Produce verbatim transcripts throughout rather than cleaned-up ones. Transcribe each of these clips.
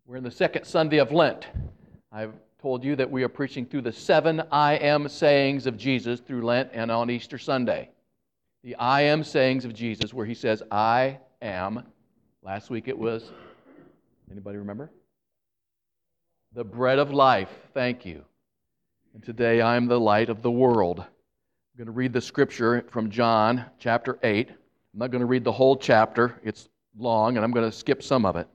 We're in the second Sunday of Lent. I've told you that we are preaching through the seven I am sayings of Jesus through Lent and on Easter Sunday. The I am sayings of Jesus, where he says, I am. Last week it was, anybody remember? The bread of life. Thank you. And today I am the light of the world. I'm going to read the scripture from John chapter eight. I'm not going to read the whole chapter. It's long, and I'm going to skip some of it.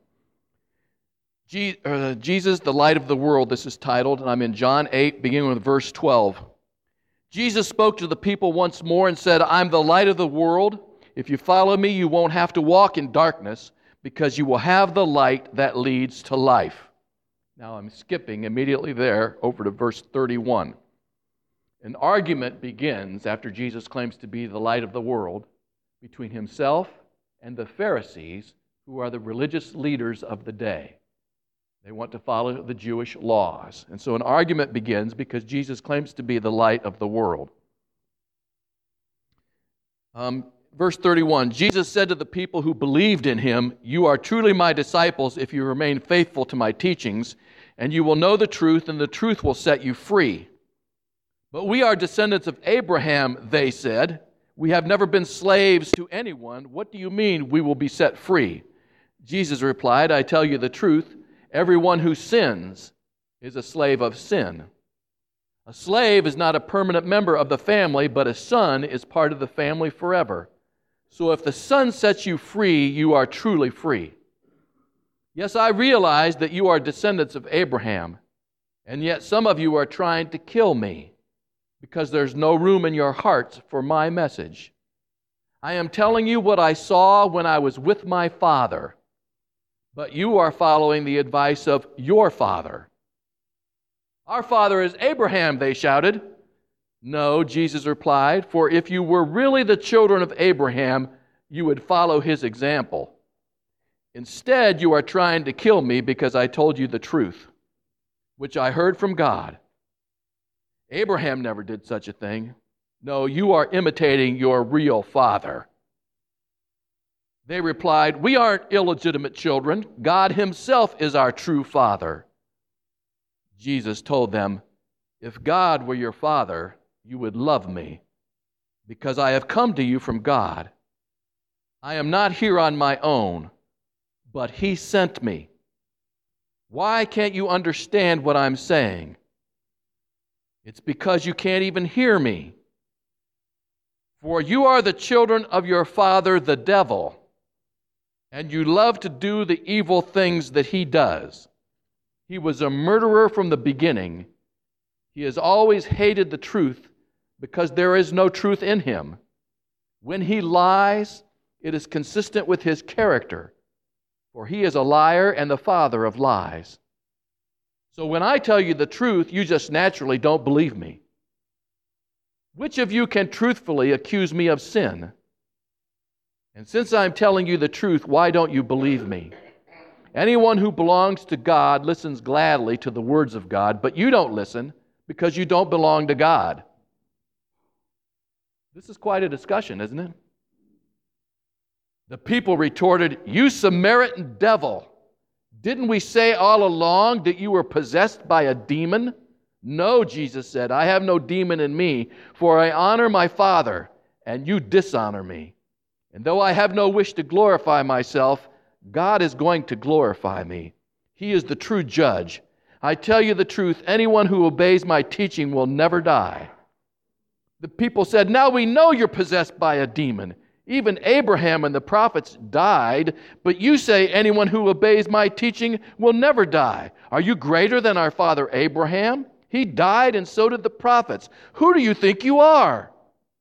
Jesus, the light of the world, this is titled, and I'm in John eight, beginning with verse twelve. Jesus spoke to the people once more and said, I'm the light of the world. If you follow me, you won't have to walk in darkness, because you will have the light that leads to life. Now I'm skipping immediately there over to verse thirty-one. An argument begins after Jesus claims to be the light of the world between himself and the Pharisees, who are the religious leaders of the day. They want to follow the Jewish laws. And so an argument begins because Jesus claims to be the light of the world. Um, verse thirty-one, Jesus said to the people who believed in him, you are truly my disciples if you remain faithful to my teachings, and you will know the truth, and the truth will set you free. But we are descendants of Abraham, they said. We have never been slaves to anyone. What do you mean we will be set free? Jesus replied, I tell you the truth. Everyone who sins is a slave of sin. A slave is not a permanent member of the family, but a son is part of the family forever. So if the Son sets you free, you are truly free. Yes, I realize that you are descendants of Abraham, and yet some of you are trying to kill me because there's no room in your hearts for my message. I am telling you what I saw when I was with my Father. But you are following the advice of your father. Our father is Abraham, they shouted. No, Jesus replied, for if you were really the children of Abraham, you would follow his example. Instead, you are trying to kill me because I told you the truth, which I heard from God. Abraham never did such a thing. No, you are imitating your real father. They replied, we aren't illegitimate children. God himself is our true father. Jesus told them, if God were your father, you would love me, because I have come to you from God. I am not here on my own, but he sent me. Why can't you understand what I'm saying? It's because you can't even hear me. For you are the children of your father, the devil, and you love to do the evil things that he does. He was a murderer from the beginning. He has always hated the truth because there is no truth in him. When he lies, it is consistent with his character, for he is a liar and the father of lies. So when I tell you the truth, you just naturally don't believe me. Which of you can truthfully accuse me of sin? And since I'm telling you the truth, why don't you believe me? Anyone who belongs to God listens gladly to the words of God, but you don't listen because you don't belong to God. This is quite a discussion, isn't it? The people retorted, you Samaritan devil! Didn't we say all along that you were possessed by a demon? No, Jesus said, I have no demon in me, for I honor my Father, and you dishonor me. And though I have no wish to glorify myself, God is going to glorify me. He is the true judge. I tell you the truth, anyone who obeys my teaching will never die. The people said, now we know you're possessed by a demon. Even Abraham and the prophets died, but you say anyone who obeys my teaching will never die. Are you greater than our father Abraham? He died and so did the prophets. Who do you think you are?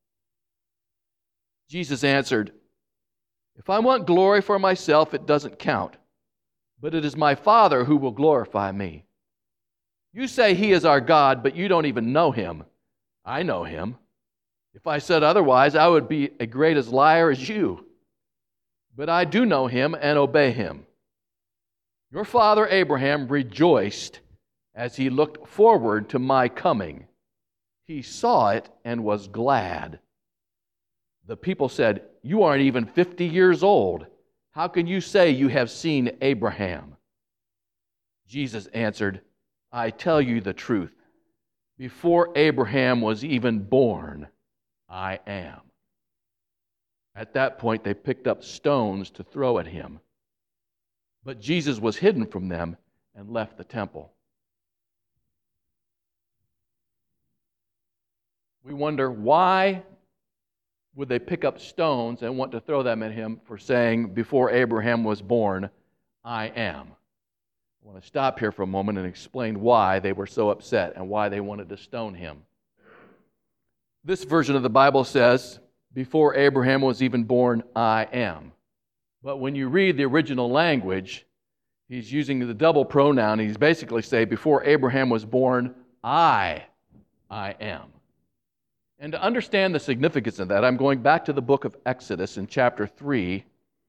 Jesus answered, if I want glory for myself, it doesn't count. But it is my Father who will glorify me. You say he is our God, but you don't even know him. I know him. If I said otherwise, I would be as great a liar as you. But I do know him and obey him. Your father Abraham rejoiced as he looked forward to my coming. He saw it and was glad. The people said, you aren't even fifty years old. How can you say you have seen Abraham? Jesus answered, I tell you the truth. Before Abraham was even born, I am. At that point, they picked up stones to throw at him. But Jesus was hidden from them and left the temple. We wonder, why would they pick up stones and want to throw them at him for saying, before Abraham was born, I am? I want to stop here for a moment and explain why they were so upset and why they wanted to stone him. This version of the Bible says, before Abraham was even born, I am. But when you read the original language, he's using the double pronoun. He's basically saying, before Abraham was born, I, I am. And to understand the significance of that, I'm going back to the book of Exodus in chapter three.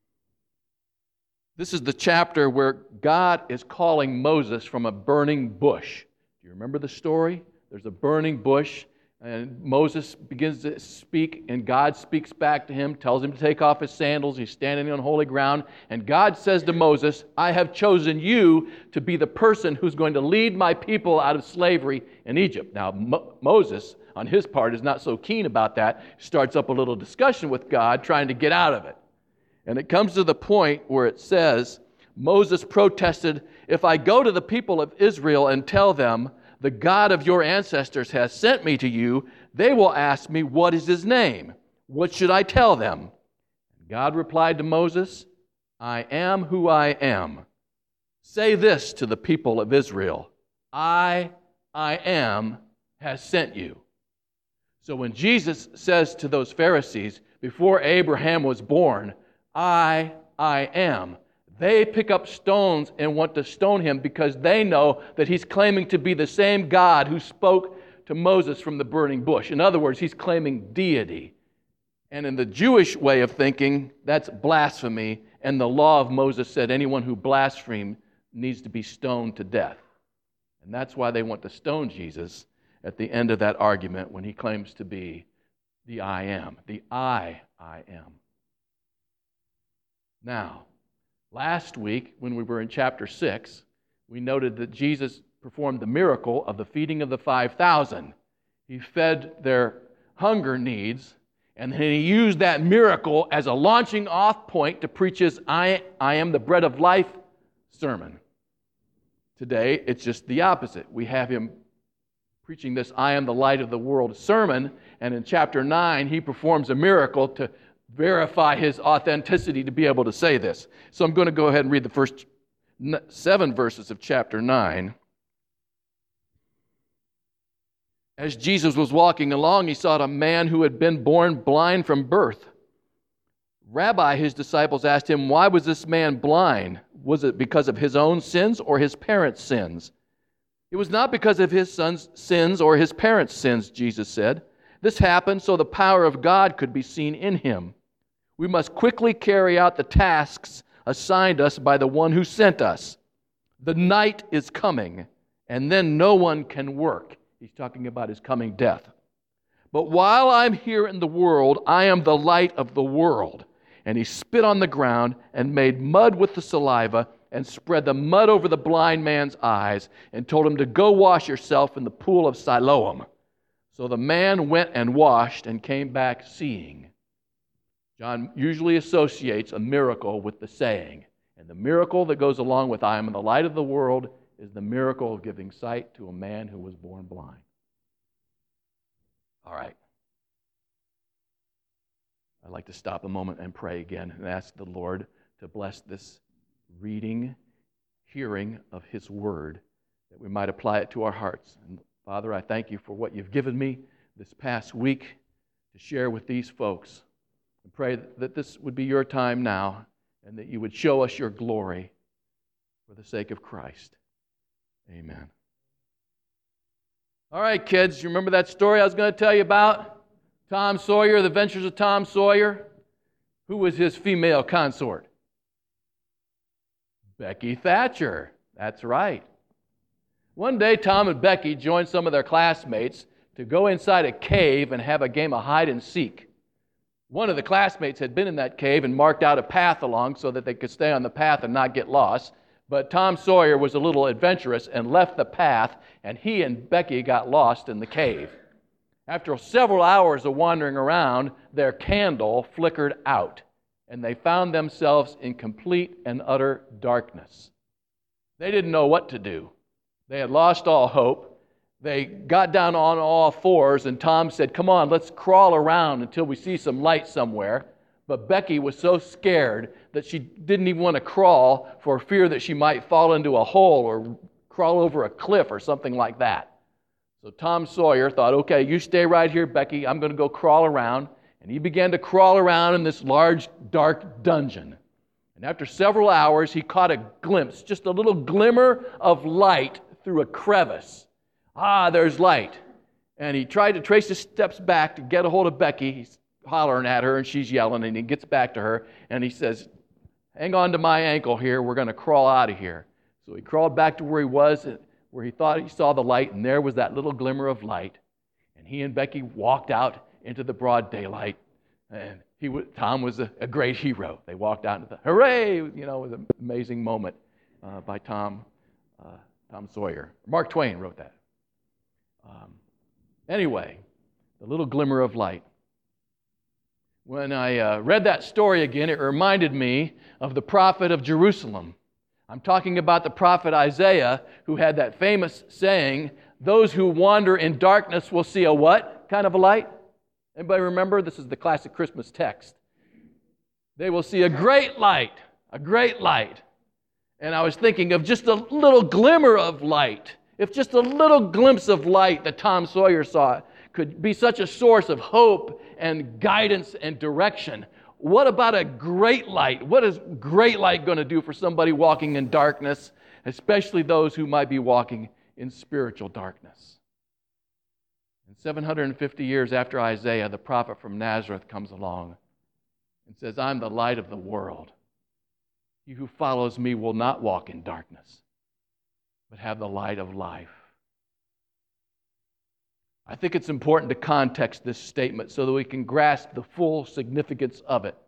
This is the chapter where God is calling Moses from a burning bush. Do you remember the story? There's a burning bush, and Moses begins to speak, and God speaks back to him, tells him to take off his sandals. He's standing on holy ground, and God says to Moses, I have chosen you to be the person who's going to lead my people out of slavery in Egypt. Now, Mo- Moses, on his part, is not so keen about that. Starts up a little discussion with God, trying to get out of it. And it comes to the point where it says, Moses protested, if I go to the people of Israel and tell them, the God of your ancestors has sent me to you, they will ask me, what is his name? What should I tell them? God replied to Moses, I am who I am. Say this to the people of Israel, I, I am, has sent you. So when Jesus says to those Pharisees, before Abraham was born, I, I am, they pick up stones and want to stone him because they know that he's claiming to be the same God who spoke to Moses from the burning bush. In other words, he's claiming deity. And in the Jewish way of thinking, that's blasphemy, and the law of Moses said anyone who blasphemes needs to be stoned to death. And that's why they want to stone Jesus at the end of that argument when he claims to be the I am, the I, I am. Now, last week, when we were in chapter six, we noted that Jesus performed the miracle of the feeding of the five thousand. He fed their hunger needs, and then he used that miracle as a launching off point to preach his I, I am the bread of life sermon. Today, it's just the opposite. We have him preaching this I am the light of the world sermon, and in chapter nine, he performs a miracle to verify his authenticity to be able to say this. So I'm going to go ahead and read the first seven verses of chapter nine. As Jesus was walking along, he saw a man who had been born blind from birth. Rabbi, his disciples asked him, why was this man blind? Was it because of his own sins or his parents' sins? It was not because of his son's sins or his parents' sins, Jesus said. This happened so the power of God could be seen in him. We must quickly carry out the tasks assigned us by the one who sent us. The night is coming, and then no one can work. He's talking about his coming death. But while I'm here in the world, I am the light of the world. And he spit on the ground and made mud with the saliva and spread the mud over the blind man's eyes and told him to go wash yourself in the pool of Siloam. So the man went and washed and came back seeing. John usually associates a miracle with the saying. And the miracle that goes along with I am the light of the world is the miracle of giving sight to a man who was born blind. All right. I'd like to stop a moment and pray again and ask the Lord to bless this reading, hearing of his word, that we might apply it to our hearts. And Father, I thank you for what you've given me this past week to share with these folks. I pray that this would be your time now and that you would show us your glory for the sake of Christ. Amen. All right, kids, you remember that story I was going to tell you about? Tom Sawyer, The Adventures of Tom Sawyer. Who was his female consort? Becky Thatcher. That's right. One day, Tom and Becky joined some of their classmates to go inside a cave and have a game of hide and seek. One of the classmates had been in that cave and marked out a path along so that they could stay on the path and not get lost. But Tom Sawyer was a little adventurous and left the path, and he and Becky got lost in the cave. After several hours of wandering around, their candle flickered out, and they found themselves in complete and utter darkness. They didn't know what to do. They had lost all hope. They got down on all fours, and Tom said, "Come on, let's crawl around until we see some light somewhere." But Becky was so scared that she didn't even want to crawl for fear that she might fall into a hole or crawl over a cliff or something like that. So Tom Sawyer thought, "Okay, you stay right here, Becky. I'm going to go crawl around." And he began to crawl around in this large, dark dungeon. And after several hours, he caught a glimpse, just a little glimmer of light through a crevice. Ah, there's light. And he tried to trace his steps back to get a hold of Becky. He's hollering at her, and she's yelling, and he gets back to her, and he says, "Hang on to my ankle here. We're going to crawl out of here." So he crawled back to where he was, where he thought he saw the light, and there was that little glimmer of light. And he and Becky walked out into the broad daylight, and he, Tom was a, a great hero. They walked out into the, hooray! You know, it was an amazing moment uh, by Tom, uh, Tom Sawyer. Mark Twain wrote that. Um, anyway, the little glimmer of light. When I uh, read that story again, it reminded me of the prophet of Jerusalem. I'm talking about the prophet Isaiah, who had that famous saying, "Those who wander in darkness will see a" what kind of a light? Anybody remember? This is the classic Christmas text. They will see a great light, a great light. And I was thinking of just a little glimmer of light. If just a little glimpse of light that Tom Sawyer saw could be such a source of hope and guidance and direction, what about a great light? What is great light going to do for somebody walking in darkness, especially those who might be walking in spiritual darkness? And seven hundred fifty years after Isaiah, the prophet from Nazareth comes along and says, "I'm the light of the world. He who follows me will not walk in darkness, but have the light of life." I think it's important to context this statement so that we can grasp the full significance of it.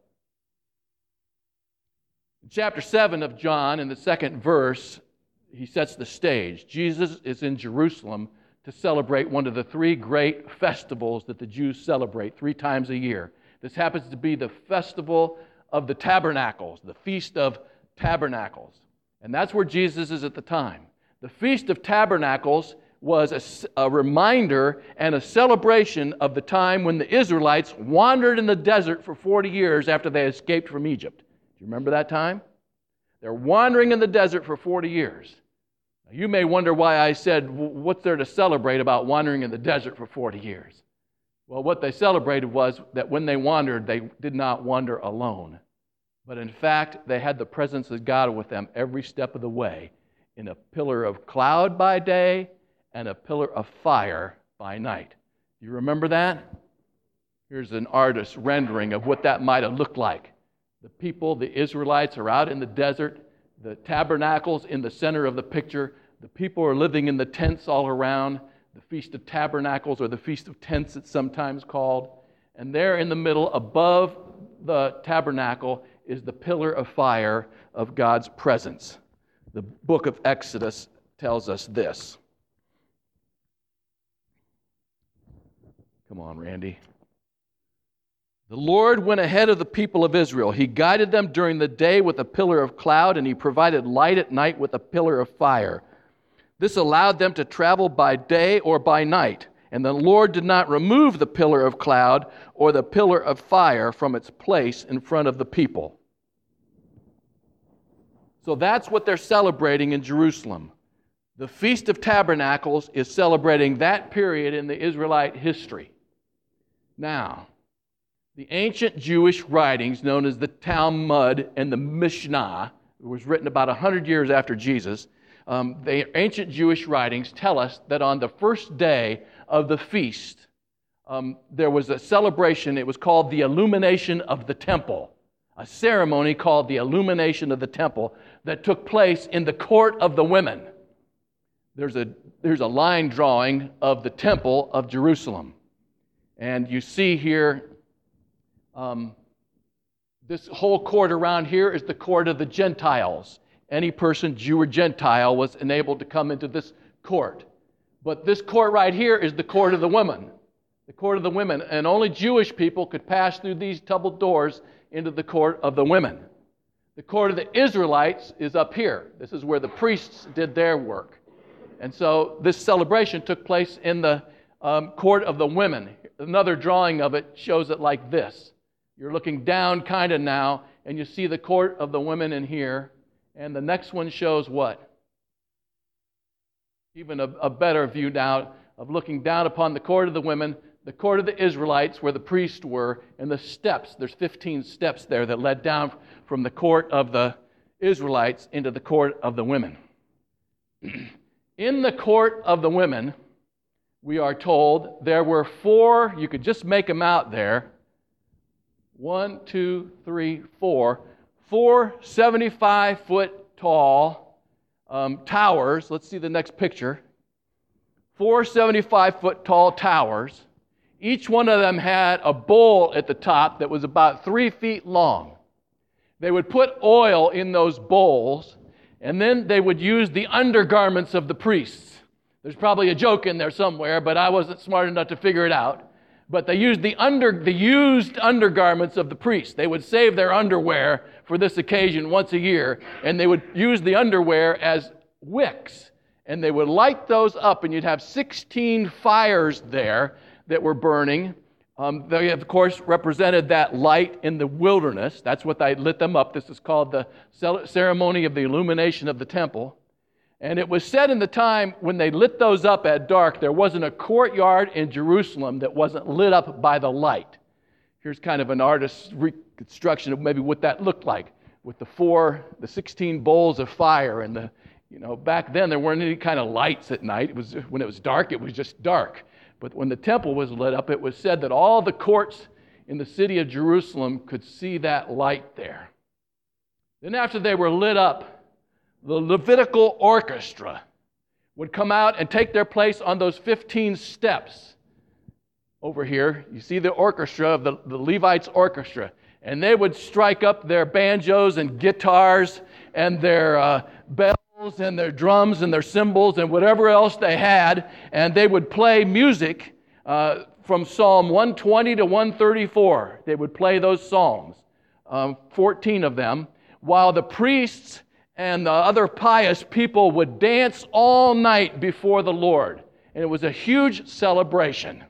In chapter seven of John, in the second verse, he sets the stage. Jesus is in Jerusalem to celebrate one of the three great festivals that the Jews celebrate three times a year. This happens to be the festival of the Tabernacles, the Feast of Tabernacles. And that's where Jesus is at the time. The Feast of Tabernacles was a, a reminder and a celebration of the time when the Israelites wandered in the desert for forty years after they escaped from Egypt. Do you remember that time? They're wandering in the desert for forty years. Now, you may wonder why I said, what's there to celebrate about wandering in the desert for forty years? Well, what they celebrated was that when they wandered, they did not wander alone. But in fact, they had the presence of God with them every step of the way, in a pillar of cloud by day and a pillar of fire by night. You remember that? Here's an artist's rendering of what that might have looked like. The people, the Israelites, are out in the desert. The tabernacle's in the center of the picture. The people are living in the tents all around. The Feast of Tabernacles, or the Feast of Tents, it's sometimes called. And there in the middle, above the tabernacle, is the pillar of fire of God's presence. The book of Exodus tells us this. Come on, Randy. The Lord went ahead of the people of Israel. He guided them during the day with a pillar of cloud, and He provided light at night with a pillar of fire. This allowed them to travel by day or by night, and the Lord did not remove the pillar of cloud or the pillar of fire from its place in front of the people. So that's what they're celebrating in Jerusalem. The Feast of Tabernacles is celebrating that period in the Israelite history. Now, the ancient Jewish writings known as the Talmud and the Mishnah, it was written about one hundred years after Jesus. Um, the ancient Jewish writings tell us that on the first day of the feast, um, there was a celebration. It was called the illumination of the temple, a ceremony called the illumination of the temple that took place in the court of the women. There's a, there's a line drawing of the temple of Jerusalem. And you see here, um, this whole court around here is the court of the Gentiles. any person, Jew or Gentile, was enabled to come into this court. But this court right here is the court of the women. The court of the women. And only Jewish people could pass through these double doors into the court of the women. The court of the Israelites is up here. This is where the priests did their work. And so this celebration took place in the um, court of the women. Another drawing of it shows it like this. You're looking down kind of now, and you see the court of the women in here. And the next one shows what? Even a, a better view now of looking down upon the court of the women, the court of the Israelites where the priests were, and the steps. There's fifteen steps there that led down from the court of the Israelites into the court of the women. In the court of the women, we are told there were four, you could just make them out there, one, two, three, four, four seventy-five foot tall um, towers. Let's see the next picture. Four seventy-five foot tall towers. Each one of them had a bowl at the top that was about three feet long. They would put oil in those bowls, and then they would use the undergarments of the priests. There's probably a joke in there somewhere, but I wasn't smart enough to figure it out. But they used the under the used undergarments of the priests. They would save their underwear for this occasion once a year, and they would use the underwear as wicks. And they would light those up, and you'd have sixteen fires there that were burning. Um, they, of course, represented that light in the wilderness. That's what they lit them up. This is called the ceremony of the illumination of the temple. And it was said in the time when they lit those up at dark, there wasn't a courtyard in Jerusalem that wasn't lit up by the light. Here's kind of an artist's reconstruction of maybe what that looked like with the four, the sixteen bowls of fire. And the, you know, back then there weren't any kind of lights at night. It was when it was dark, it was just dark. But when the temple was lit up, it was said that all the courts in the city of Jerusalem could see that light there. Then after they were lit up, the Levitical orchestra would come out and take their place on those fifteen steps. Over here, you see the orchestra of the, the Levites' orchestra. And they would strike up their banjos and guitars and their uh, bells and their drums and their cymbals and whatever else they had, and they would play music uh, from Psalm one twenty to one thirty-four. They would play those psalms, um, fourteen of them, while the priests and the other pious people would dance all night before the Lord. And it was a huge celebration.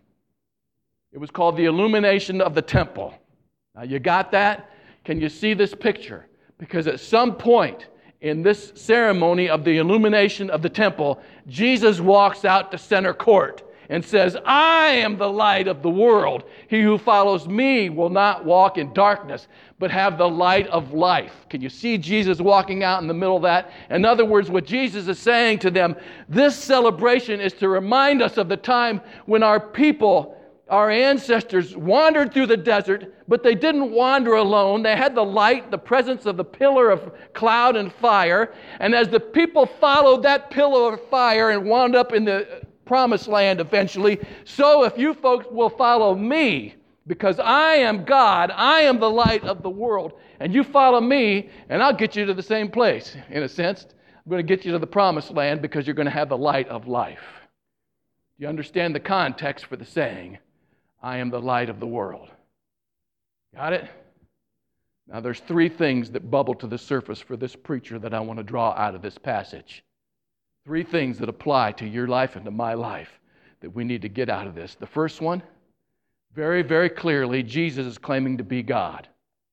It was called the illumination of the temple. Now, you got that? Can you see this picture? Because at some point in this ceremony of the illumination of the temple, Jesus walks out to center court and says, I am the light of the world. He who follows me will not walk in darkness, but have the light of life. Can you see Jesus walking out in the middle of that? In other words, what Jesus is saying to them, this celebration is to remind us of the time when our people, our ancestors, wandered through the desert, but they didn't wander alone. They had the light, the presence of the pillar of cloud and fire. And as the people followed that pillar of fire and wound up in the promised land eventually, so if you folks will follow me, because I am God, I am the light of the world, and you follow me, and I'll get you to the same place, in a sense. I'm going to get you to the promised land because you're going to have the light of life. Do you understand the context for the saying, I am the light of the world? Got it? Now there's three things that bubble to the surface for this preacher that I want to draw out of this passage. Three things that apply to your life and to my life that we need to get out of this. The first one, very, very clearly, Jesus is claiming to be God.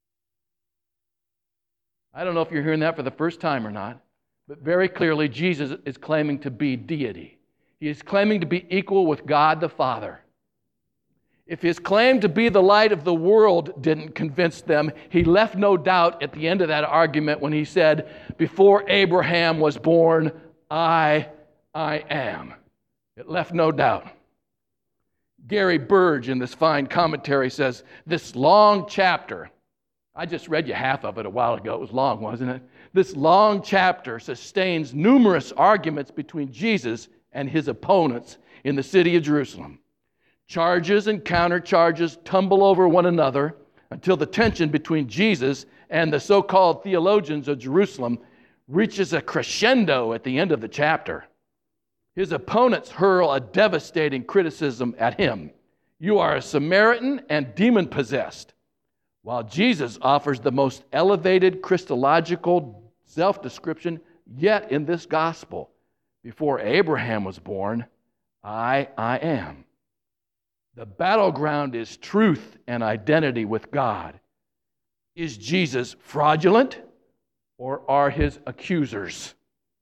I don't know if you're hearing that for the first time or not, but very clearly Jesus is claiming to be deity. He is claiming to be equal with God the Father. If his claim to be the light of the world didn't convince them, he left no doubt at the end of that argument when he said, before Abraham was born, I, I am. It left no doubt. Gary Burge in this fine commentary says, this long chapter, I just read you half of it a while ago, it was long, wasn't it? This long chapter sustains numerous arguments between Jesus and his opponents in the city of Jerusalem. Charges and countercharges tumble over one another until the tension between Jesus and the so-called theologians of Jerusalem reaches a crescendo at the end of the chapter. His opponents hurl a devastating criticism at him. You are a Samaritan and demon-possessed. While Jesus offers the most elevated Christological self-description yet in this gospel. Before Abraham was born, I, I am. The battleground is truth and identity with God. Is Jesus fraudulent, or are his accusers?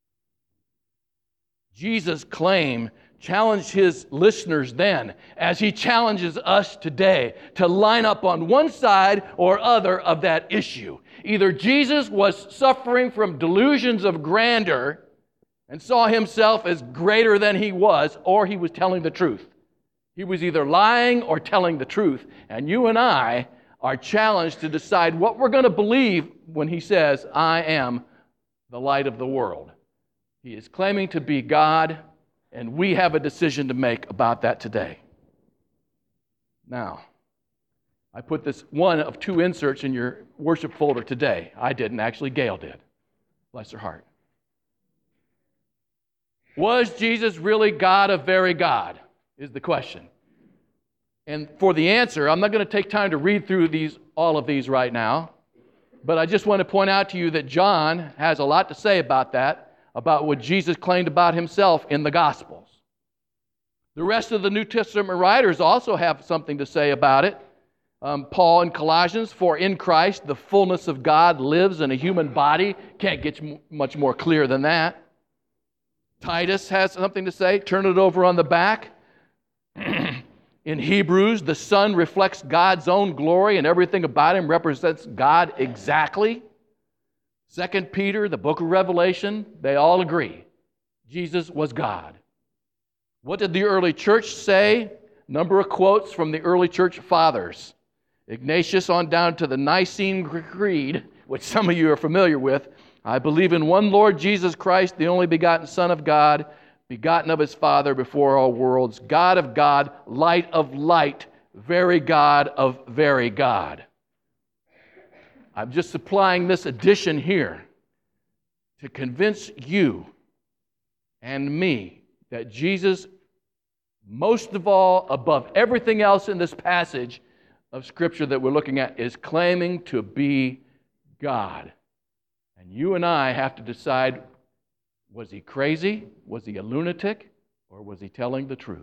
Jesus' claim challenged his listeners then, as he challenges us today, to line up on one side or other of that issue. Either Jesus was suffering from delusions of grandeur and saw himself as greater than he was, or he was telling the truth. He was either lying or telling the truth. And you and I are challenged to decide what we're going to believe when he says, I am the light of the world. He is claiming to be God, and we have a decision to make about that today. Now, I put this one of two inserts in your worship folder today. I didn't, actually, Gail did. Bless her heart. Was Jesus really God of very God? Is the question. And for the answer, I'm not going to take time to read through these, all of these right now, but I just want to point out to you that John has a lot to say about that, about what Jesus claimed about himself in the Gospels. The rest of the New Testament writers also have something to say about it. Um, Paul in Colossians, for in Christ the fullness of God lives in a human body. Can't get much more clear than that. Titus has something to say. Turn it over on the back. In Hebrews, the Son reflects God's own glory, and everything about him represents God exactly. Second Peter, the book of Revelation, they all agree. Jesus was God. What did the early church say? Number of quotes from the early church fathers. Ignatius on down to the Nicene Creed, which some of you are familiar with. I believe in one Lord Jesus Christ, the only begotten Son of God, begotten of his Father before all worlds, God of God, light of light, very God of very God. I'm just supplying this addition here to convince you and me that Jesus, most of all, above everything else in this passage of Scripture that we're looking at, is claiming to be God. And you and I have to decide, was he crazy? Was he a lunatic? Or was he telling the truth?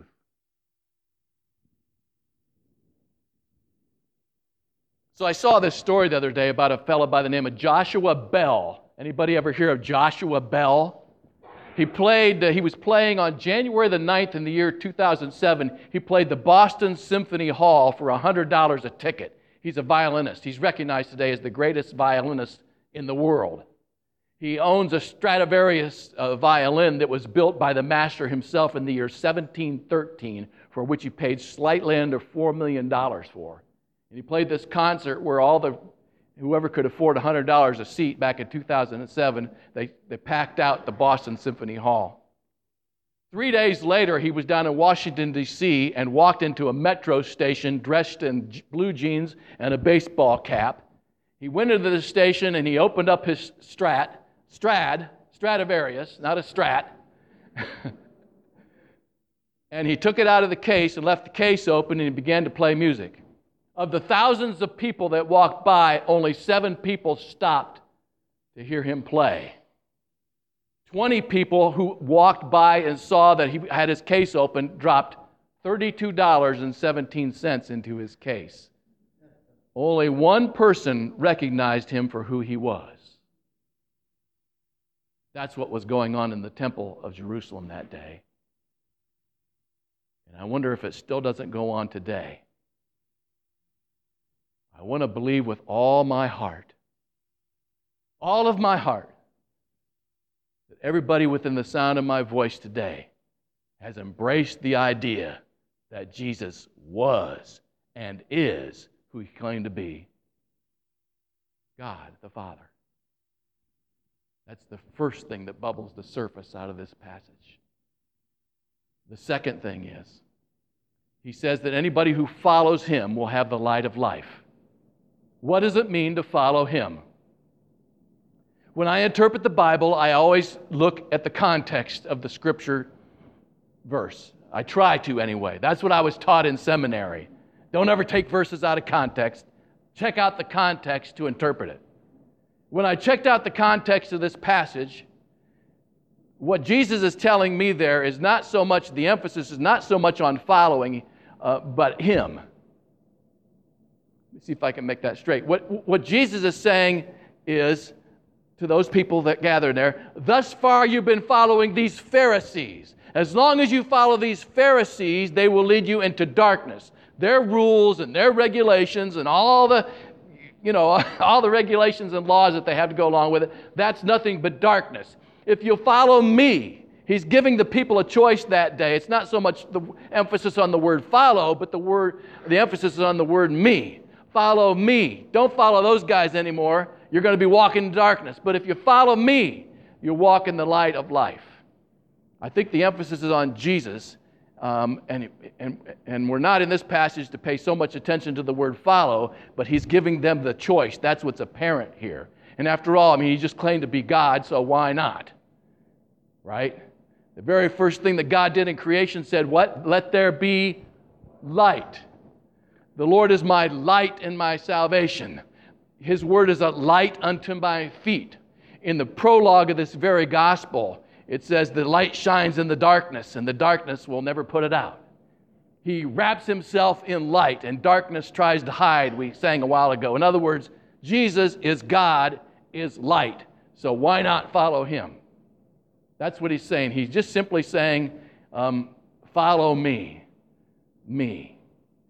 So I saw this story the other day about a fellow by the name of Joshua Bell. Anybody ever hear of Joshua Bell? He played. Uh, he was playing on January the ninth in the year two thousand seven. He played the Boston Symphony Hall for one hundred dollars a ticket. He's a violinist. He's recognized today as the greatest violinist in the world. He owns a Stradivarius uh, violin that was built by the master himself in the year seventeen thirteen, for which he paid slightly under four million dollars for. And he played this concert where all the whoever could afford one hundred dollars a seat back in two thousand seven, they, they packed out the Boston Symphony Hall. Three days later, he was down in Washington, D C, and walked into a metro station dressed in blue jeans and a baseball cap. He went into the station and he opened up his Strat, Strad, Stradivarius, not a Strat, and he took it out of the case and left the case open and he began to play music. Of the thousands of people that walked by, only seven people stopped to hear him play. Twenty people who walked by and saw that he had his case open dropped thirty-two dollars and seventeen cents into his case. Only one person recognized him for who he was. That's what was going on in the temple of Jerusalem that day. And I wonder if it still doesn't go on today. I want to believe with all my heart, all of my heart, that everybody within the sound of my voice today has embraced the idea that Jesus was and is who he claimed to be, God the Father. That's the first thing that bubbles the surface out of this passage. The second thing is, he says that anybody who follows him will have the light of life. What does it mean to follow him? When I interpret the Bible, I always look at the context of the Scripture verse. I try to anyway. That's what I was taught in seminary. Don't ever take verses out of context. Check out the context to interpret it. When I checked out the context of this passage, what Jesus is telling me there is not so much, the emphasis is not so much on following, uh, but Him. Let me see if I can make that straight. What, what Jesus is saying is, to those people that gather there, thus far you've been following these Pharisees. As long as you follow these Pharisees, they will lead you into darkness. Their rules and their regulations and all the, you know, all the regulations and laws that they have to go along with it, that's nothing but darkness. If you'll follow me, He's giving the people a choice that day. It's not so much the emphasis on the word follow, but the word, the emphasis is on the word me. Follow me. Don't follow those guys anymore. You're going to be walking in darkness. But if you follow me, you'll walk in the light of life. I think the emphasis is on Jesus. Um, and, and, and we're not in this passage to pay so much attention to the word follow, but He's giving them the choice. That's what's apparent here. And after all, I mean, He just claimed to be God, so why not? Right? The very first thing that God did in creation said, what? Let there be light. The Lord is my light and my salvation. His word is a light unto my feet. In the prologue of this very gospel, it says the light shines in the darkness, and the darkness will never put it out. He wraps Himself in light, and darkness tries to hide, we sang a while ago. In other words, Jesus is God, is light. So why not follow Him? That's what He's saying. He's just simply saying, um, follow me. Me.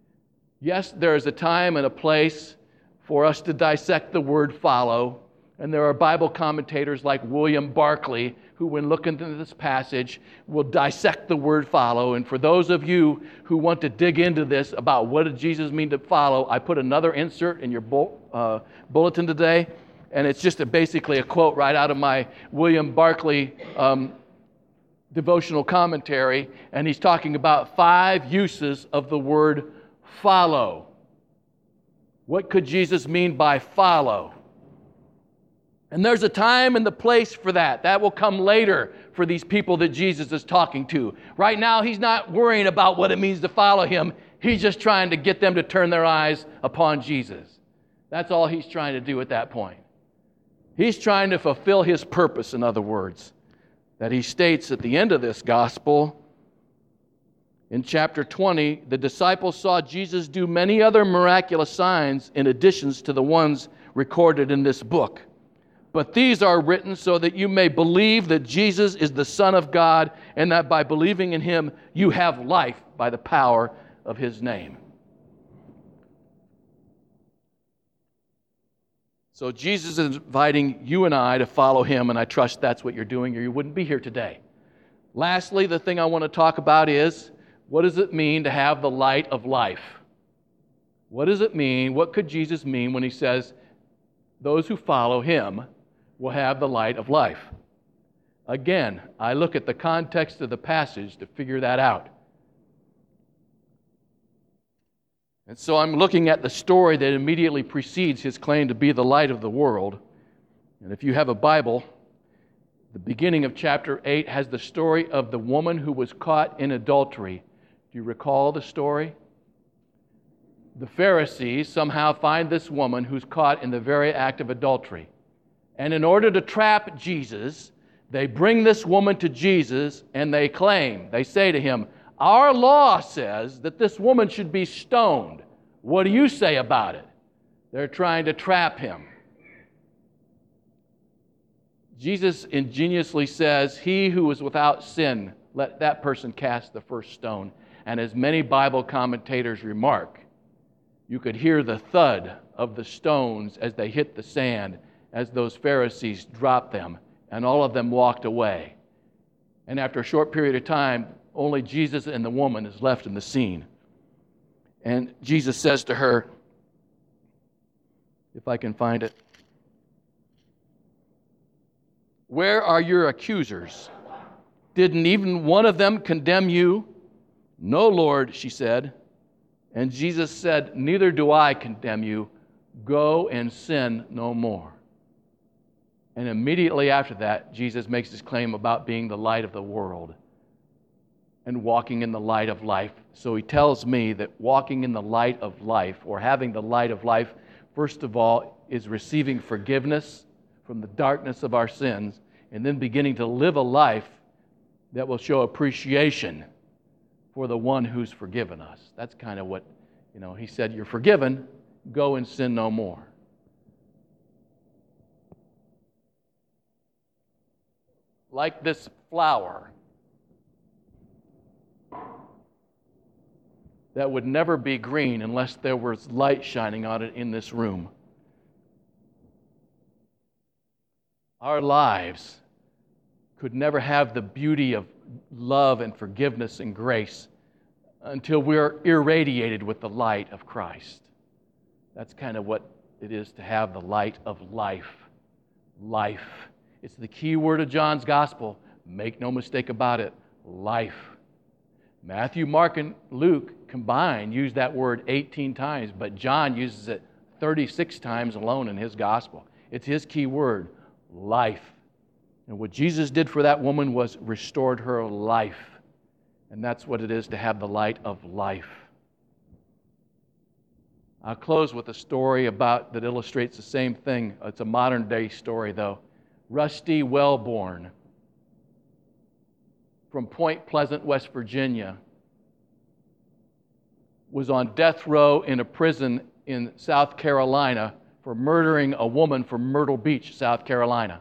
Yes, there is a time and a place for us to dissect the word follow. And there are Bible commentators like William Barclay who, when looking into this passage, will dissect the word follow. And for those of you who want to dig into this about what did Jesus mean to follow, I put another insert in your bull, uh, bulletin today. And it's just a, basically a quote right out of my William Barclay um, devotional commentary. And he's talking about five uses of the word follow. What could Jesus mean by follow? And there's a time and the place for that. That will come later for these people that Jesus is talking to. Right now, He's not worrying about what it means to follow Him. He's just trying to get them to turn their eyes upon Jesus. That's all He's trying to do at that point. He's trying to fulfill His purpose, in other words, that He states at the end of this gospel. In chapter twenty, the disciples saw Jesus do many other miraculous signs in addition to the ones recorded in this book. But these are written so that you may believe that Jesus is the Son of God, and that by believing in Him, you have life by the power of His name. So Jesus is inviting you and I to follow Him, and I trust that's what you're doing, or you wouldn't be here today. Lastly, the thing I want to talk about is, what does it mean to have the light of life? What does it mean? What could Jesus mean when He says, those who follow Him will have the light of life? Again, I look at the context of the passage to figure that out. And so I'm looking at the story that immediately precedes His claim to be the light of the world. And if you have a Bible, the beginning of chapter eight has the story of the woman who was caught in adultery. Do you recall the story? The Pharisees somehow find this woman who's caught in the very act of adultery. And in order to trap Jesus, they bring this woman to Jesus and they claim, they say to Him, our law says that this woman should be stoned. What do you say about it? They're trying to trap Him. Jesus ingeniously says, he who is without sin, let that person cast the first stone. And as many Bible commentators remark, you could hear the thud of the stones as they hit the sand, as those Pharisees dropped them, and all of them walked away. And after a short period of time, only Jesus and the woman is left in the scene. And Jesus says to her, if I can find it, where are your accusers? Didn't even one of them condemn you? No, Lord, she said. And Jesus said, neither do I condemn you. Go and sin no more. And immediately after that, Jesus makes his claim about being the light of the world and walking in the light of life. So he tells me that walking in the light of life, or having the light of life, first of all, is receiving forgiveness from the darkness of our sins, and then beginning to live a life that will show appreciation for the one who's forgiven us. That's kind of what, you know, he said, you're forgiven, go and sin no more. Like this flower that would never be green unless there was light shining on it in this room. Our lives could never have the beauty of love and forgiveness and grace until we're irradiated with the light of Christ. That's kind of what it is to have the light of life. Life. It's the key word of John's gospel. Make no mistake about it. Life. Matthew, Mark, and Luke combined use that word eighteen times, but John uses it thirty-six times alone in his gospel. It's his key word, life. And what Jesus did for that woman was restored her life. And that's what it is to have the light of life. I'll close with a story about that illustrates the same thing. It's a modern day story though. Rusty Wellborn from Point Pleasant, West Virginia, was on death row in a prison in South Carolina for murdering a woman from Myrtle Beach, South Carolina.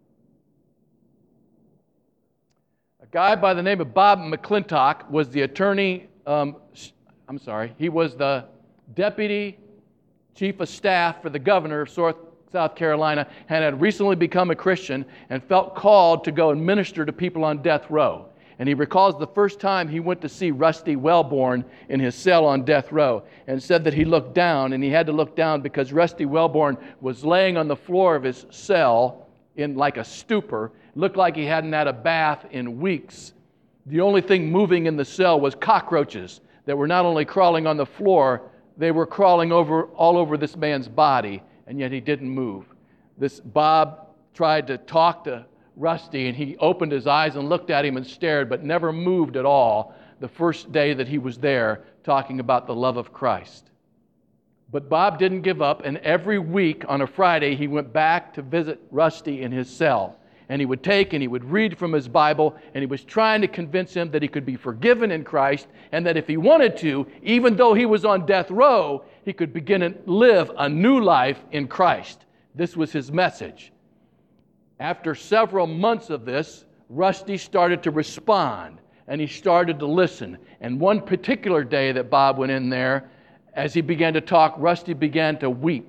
A guy by the name of Bob McClintock was the attorney, um, I'm sorry, he was the deputy chief of staff for the governor of South Carolina and had recently become a Christian and felt called to go and minister to people on death row. And he recalls the first time he went to see Rusty Wellborn in his cell on death row and said that he looked down, and he had to look down because Rusty Wellborn was laying on the floor of his cell in like a stupor. It looked like he hadn't had a bath in weeks. The only thing moving in the cell was cockroaches that were not only crawling on the floor, they were crawling over all over this man's body, and yet he didn't move. This Bob tried to talk to Rusty, and he opened his eyes and looked at him and stared, but never moved at all the first day that he was there talking about the love of Christ. But Bob didn't give up, and every week on a Friday he went back to visit Rusty in his cell. And he would take and he would read from his Bible, and he was trying to convince him that he could be forgiven in Christ, and that if he wanted to, even though he was on death row, he could begin to live a new life in Christ. This was his message. After several months of this, Rusty started to respond, and he started to listen. And one particular day that Bob went in there, as he began to talk, Rusty began to weep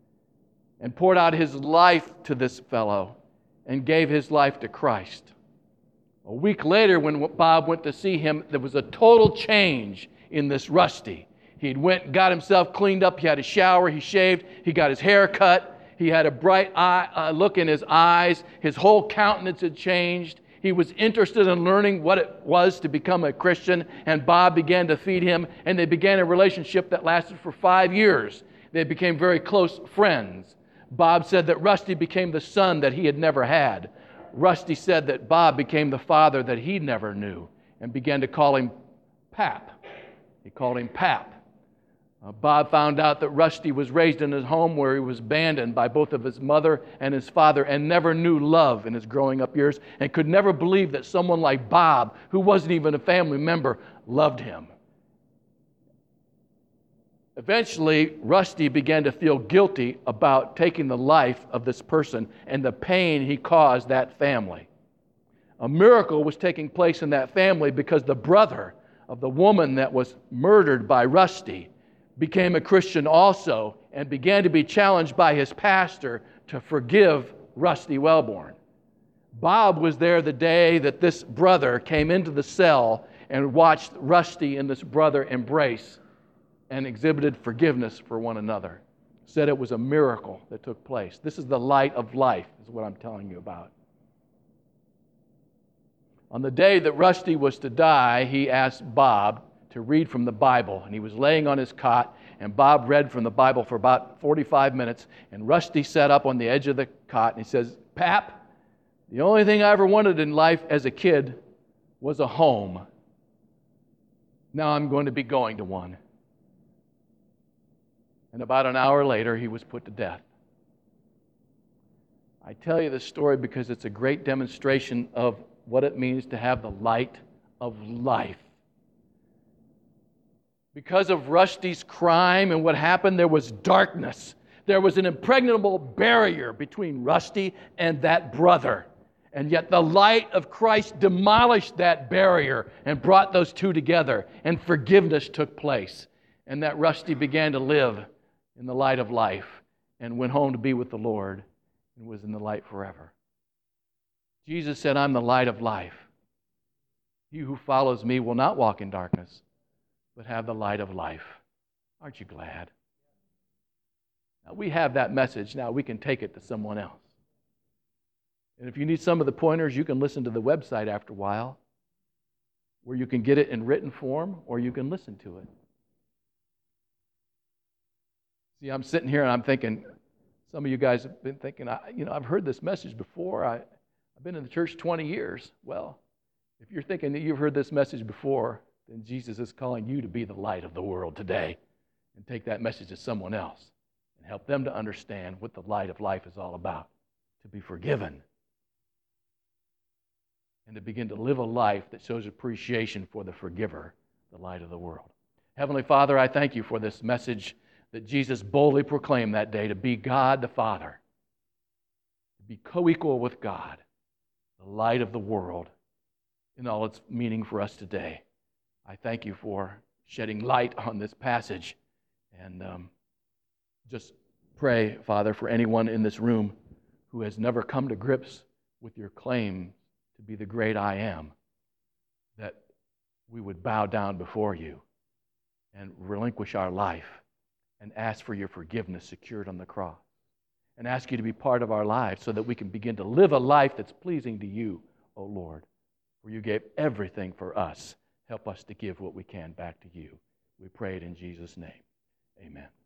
and poured out his life to this fellow and gave his life to Christ. A week later, when Bob went to see him, there was a total change in this Rusty. He went and got himself cleaned up. He had a shower. He shaved. He got his hair cut. He had a bright eye, uh, look in his eyes. His whole countenance had changed. He was interested in learning what it was to become a Christian, and Bob began to feed him, and they began a relationship that lasted for five years. They became very close friends. Bob said that Rusty became the son that he had never had. Rusty said that Bob became the father that he never knew and began to call him Pap. He called him Pap. Uh, Bob found out that Rusty was raised in his home where he was abandoned by both of his mother and his father and never knew love in his growing up years and could never believe that someone like Bob, who wasn't even a family member, loved him. Eventually, Rusty began to feel guilty about taking the life of this person and the pain he caused that family. A miracle was taking place in that family because the brother of the woman that was murdered by Rusty became a Christian also and began to be challenged by his pastor to forgive Rusty Wellborn. Bob was there the day that this brother came into the cell and watched Rusty and this brother embrace and exhibited forgiveness for one another. Said it was a miracle that took place. This is the light of life, is what I'm telling you about. On the day that Rusty was to die, he asked Bob to read from the Bible. And he was laying on his cot, and Bob read from the Bible for about forty-five minutes, and Rusty sat up on the edge of the cot, and he says, Pap, the only thing I ever wanted in life as a kid was a home. Now I'm going to be going to one. And about an hour later, he was put to death. I tell you this story because it's a great demonstration of what it means to have the light of life. Because of Rusty's crime and what happened, there was darkness. There was an impregnable barrier between Rusty and that brother. And yet the light of Christ demolished that barrier and brought those two together. And forgiveness took place. And that Rusty began to live in the light of life and went home to be with the Lord and was in the light forever. Jesus said, I'm the light of life. He who follows me will not walk in darkness, but have the light of life. Aren't you glad? Now, we have that message. Now we can take it to someone else. And if you need some of the pointers, you can listen to the website after a while, where you can get it in written form, or you can listen to it. See, I'm sitting here and I'm thinking, some of you guys have been thinking, I, you know, I've heard this message before. I, I've been in the church twenty years. Well, if you're thinking that you've heard this message before, then Jesus is calling you to be the light of the world today and take that message to someone else and help them to understand what the light of life is all about, to be forgiven and to begin to live a life that shows appreciation for the forgiver, the light of the world. Heavenly Father, I thank you for this message that Jesus boldly proclaimed that day, to be God the Father, to be co-equal with God, the light of the world in all its meaning for us today. I thank you for shedding light on this passage. And um, just pray, Father, for anyone in this room who has never come to grips with your claim to be the great I am, that we would bow down before you and relinquish our life and ask for your forgiveness secured on the cross, and ask you to be part of our lives so that we can begin to live a life that's pleasing to you, O Lord, for you gave everything for us. Help us to give what we can back to you. We pray it in Jesus' name. Amen.